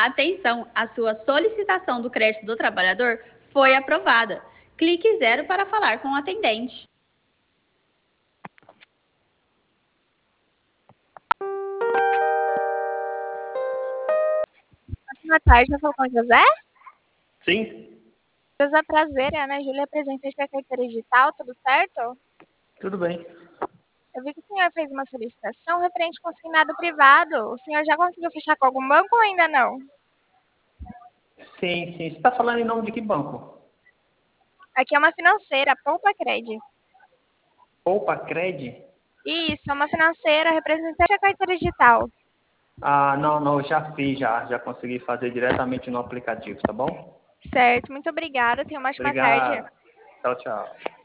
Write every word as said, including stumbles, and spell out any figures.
Atenção, a sua solicitação do crédito do trabalhador foi aprovada. Clique zero para falar com o atendente. Boa tarde, eu falo com o José. Sim, José, prazer, é a Ana Júlia, representante da carteira digital, tudo certo? tudo bem. Eu vi que o senhor fez uma solicitação referente consignado privado. O senhor já conseguiu fechar com algum banco ou ainda não? Sim, sim. Você está falando em nome de que banco? Aqui é uma financeira, Poupa Cred. Poupa Cred? Isso, é uma financeira representante da carteira digital. Ah, não, não, já fiz, já. Já consegui fazer diretamente no aplicativo, tá bom? Certo, muito obrigada, tenha uma ótima tarde. Obrigado. Tchau, tchau.